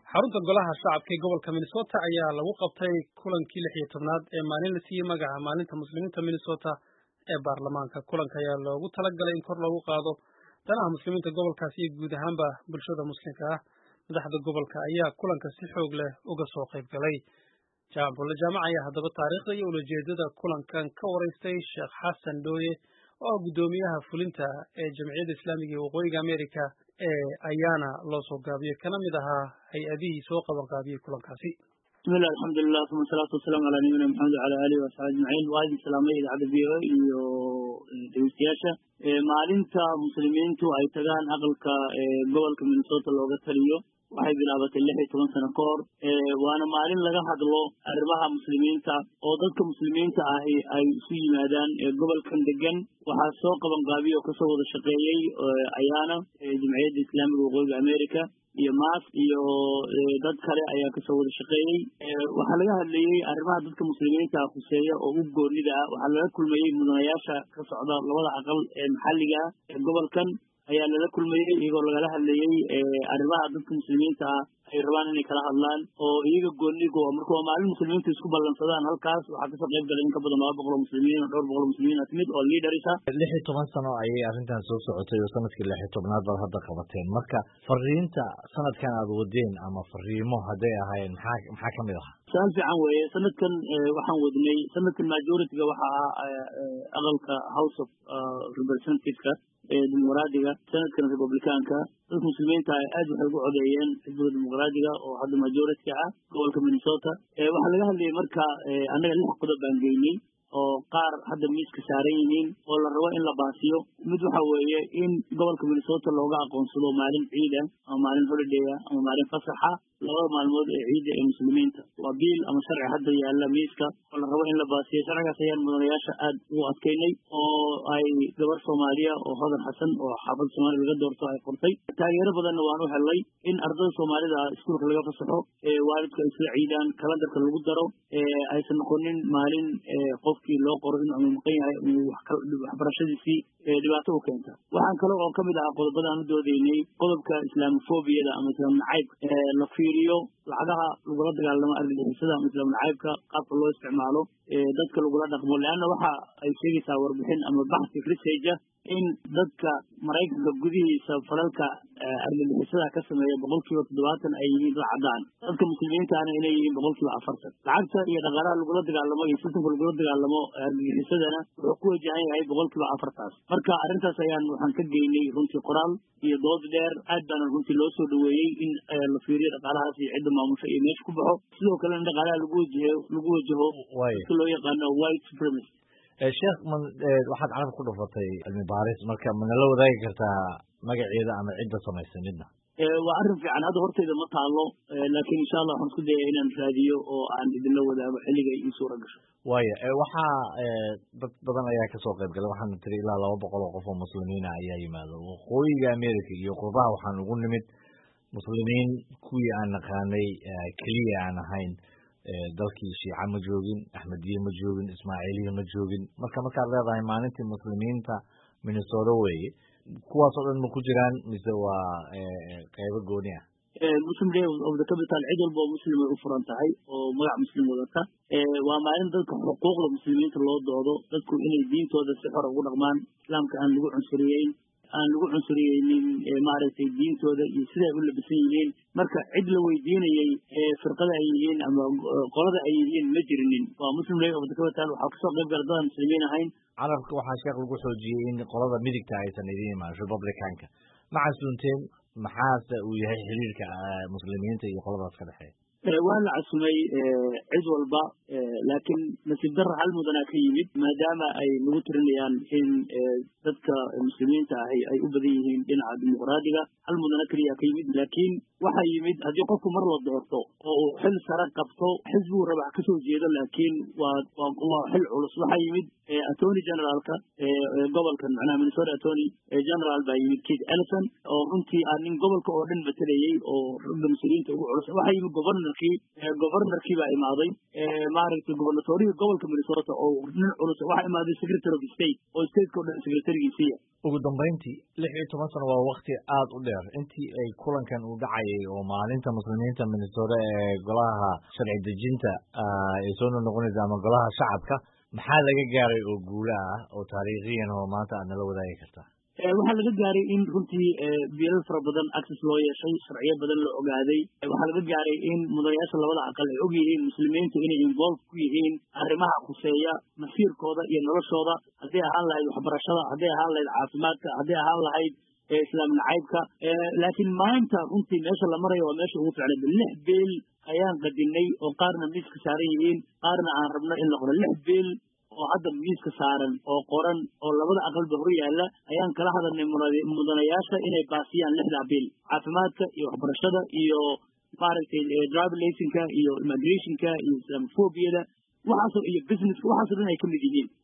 xarunta golaha shacabka ee gobolka Minnesota ayaa lagu qabtay kulankii 16aad ee maalin la siiyay magaca maalinta muslimiinta Minnesota ee baarlamaanka. Kulanka ayaa loogu talagalay in kor loogu qaado danaha muslimiinta gobolkaasi iyo guud ahaanba bulshada muslimka ah. Madaxda gobolka ayaa kulanka si xoog leh uga soo qayb galay. Jaamac ayaa haddaba taariikhda iyo ulajeedada kulankan ka waraystay Sheekh Xasan Dooye oo gudoomiyaha fulinta ee Jamciyadda Islaamiga ee Waqooyiga Ameerika ayaana loo soo gaabiyay kana mid ahaa hay-adihii soo qaban qaabiyey kulankaasi. bismillah alxamdulilah uma salaatu wasalaamu calaa nabiyina maxamed wacala aalihi wasaxbi ajmaciin. waa idin salaamay idaacadda v o a iyo dhegeystayaasha. maalinta muslimiintu ay tagaan aqalka gobolka Minnesota looga taliyo waxay bilaabatay 16 sano ka hor. waana maalin laga hadlo arrimaha muslimiinta oo dadka muslimiinta ahi ay isu yimaadaan gobolkan degan. waxaa soo qaban qaabiyo oo kasoo wada shaqeeyey ayaana Jamciyadda Islaamiga Waqooyiga Ameerika iyo maas iyo dad kale ayaa kasoo wada shaqeeyey. waxaa laga hadlayey arrimaha dadka muslimiinta khuseeya oo u goonida ah. waxaa laga kulmayey mudanayaasha ka socda labada aqal ee maxalliga ah ee gobolkan ayaa lala kulmayey iyagoo lagala hadlayey arrimaha dadka muslimiinta ah ay rabaan inay kala hadlaan oo iyaga goonigo marka waa maalin muslimiinta isku ballansadaan. halkaas waxaa kasoo qayb galay in ka badan 200 oo muslimiin oo 200 muslimiin timid oo leaders ah. 16 sano ayay arrintan soo socotay oo sanadkii 16aad baad hadda qabateen. marka fariinta sanadkan aad wadeen ama fariimo hadday ahaayeen maxaa ka mid ah? su'aal fiican weeye. sanadkan waxaan wadnay sanadkan majority-ga waxa aqalka House of Representatives-ka dimuqraadiga, sanadkan republicaanka. dadka muslimiinta aad waxay ugu codeeyeen xisbiga dimuqraadiga oo hadda majority ah gobolka Minnesota. waxaa laga hadlayay marka annaga 6 qodob baan geynay oo qaar hadda miiska saaran yihiin oo la rabo in la baasiyo. mid waxa weeye in gobolka Minnesota looga aqoonsado maalin ciid ah ama maalin holiday ah ama maalin fasaxa labada maalmood ee ciidda ee muslimiinta. waa biil ama sharci hadda yaalla miiska oo la rabo in la baasiyo. sharcigaas ayaan mudanayaasha aad ugu adkeynay oo ay gabar Soomaaliya oo Hodan Xasan oo xaafad Soomaaliya laga doorto ay qortay. taageero badanna waan u helay in ardayda Soomaalida iskuulka laga fasaxo, waalidka ay isla ciidaan, kalandarka lagu daro, aysan noqonin maalin qofkii loo qoro inuu maqan yahay waxbarashadiisii dhibaato u keenta. waxaan kale oo ka mid ah qodobada aan u doodaynay qodobka islaamofobiyada ama islaam nacaybka la fiiriyo lacagaha lagula dagaalamo argagixisada ama islaam nacaybka qaabka loo isticmaalo dadka lagula dhaqmo. leanna waxa ay sheegaysaa warbixin ama baxsi research in dadka Maraykanka gudihiisa falalka argagixisada ka sameeya 70% ay yihiin dad cadaan, dadka muslimiinta ah inay yihiin 40%. lacagta iyo dhaqaalaha lagula dagaalamo iyo sistemka lagula dagaalamo argagixisadana wuxuu ku wajahan yahay 4%. marka arrintaas waxaan ka geynay runtii qoraal iyo dood dheer. aad baan runtii loo soo dhaweeyey in la fiiriyo dhaqaalahaas iyo cidda maamusha iyo meesha ku baxo. sidoo kale in dhaqaalaha lagu wajaho si loo yaqaano white supremacy. sheekh waxaad carab ku dhufatay cilmi baaris, marka mana la wadaagi kartaa magaceeda ama cidda samaysay midna? waa arrin fiican. hadda hortayda ma taalo, laakiin insha Allah waxaan isku dayaa inaan raadiyo oo aan idinla wadaago xilliga ii suura gasho. waaya waxaa dad badan ayaa kasoo qayb galay. waxaana tiri ilaa 200 oo qof oo muslimiina ayaa yimaado waqooyiga Ameerika iyo qurbaha. waxaan ugu nimid muslimiin kuwii aan naqaanay keliya aan ahayn. dalkii Shiica ma joogin, Axmediye ma joogin, Ismaaciiliye ma joogin. markaad leedahay maalintii muslimiinta Minnesota weeye, kuwaas oo dhan ma ku jiraan mise waa qaybo gooni ah? Muslim Day of the Capital cid walba oo muslim ay u furan tahay oo magac muslim wadata. waa maalin dadka xuquuqda muslimiinta loo doodo, dadku inay diintooda si xor ugu dhaqmaan, islaamka aan lagu cunsuriyeynin maaragtay diintooda iyo siday u labisan yihiin. marka cid la weydiinayay firqada ay yihiin ama qolada ay yihiin ma jirinin. waa Muslim Day of the Capital. waxaa kasoo qayb galay dad muslimiin ahayn. carabka waxaa sheekh lagu xoojiyey in qolada midigta aysan idin imaan republicaanka. ma casuunteen maxaase uu yahay xiriirka muslimiinta iyo qoladaas ka dhexeeya? waa la casumay cid walba, laakiin nasiib darro hal mudana ka yimid maadaama ay lagu tirinayaan in dadka muslimiinta ahi ay u badan yihiin dhinaca dimuqraadiga. hal mudana keliya ka yimid, laakiin waxaa yimid haddii qofku mar la doorto oo uu xil sare qabto xisbigu raba ka soo jeedo, laakiin waa xil culus. waxaa yimid attorney generalka gobolkan macnaha Minnesota attorney general baa yimid Keith Ellison oo runtii nin gobolka oo dhan matalayay oo ragga muslimiinta ugu culus. waxaa yimid governor governorkii baa imaaday maaragtay gobernatorihii gobolka Minnesota oo nin culus waxaa imaaday secretary of state oo stateka oo dhan secretary-giisiiya ugu dambeyntii 16 sano waa waqti aad u dheer intii ay kulankan u dhacayay oo maalinta muslimiinta Minnesota ee golaha sharci dejinta ay soo noqonaysa ama golaha shacabka maxaa laga gaaray oo guula ah oo taariikhiyan oo maanta aad nala wadaagi kartaa waxaa laga gaaray in runtii biilal fara badan access loo yeeshay sharciyo badan la ogaaday waxaa laga gaaray in mudanayaasha labada aqal ay og yihiin muslimiintu inay involve ku yihiin arrimaha khuseeya masiirkooda iyo noloshooda hadday ahaan lahayd waxbarashada hadday ahaan lahayd caafimaadka hadday ahaan lahayd islaam nacaybka laakiin maanta runtii meesha la marayo waa meesha ugu ficnay 6 beel ayaan qadinay oo qaarna miiska saaran yihiin qaarna aan rabno in la qoro 6 beel oo hadda miiska saaran oo qoran oo labada aqalba hor yaalla ayaan kala hadalnay mudanayaasha inay baasiyaan 6 beel caafimaadka iyo waxbarashada iyo maaragtay driver license-ka iyo immigration-ka iyo islamophobia-da waxaasoo iyo business-ka waxaasoo dhan ay ka mid yihiin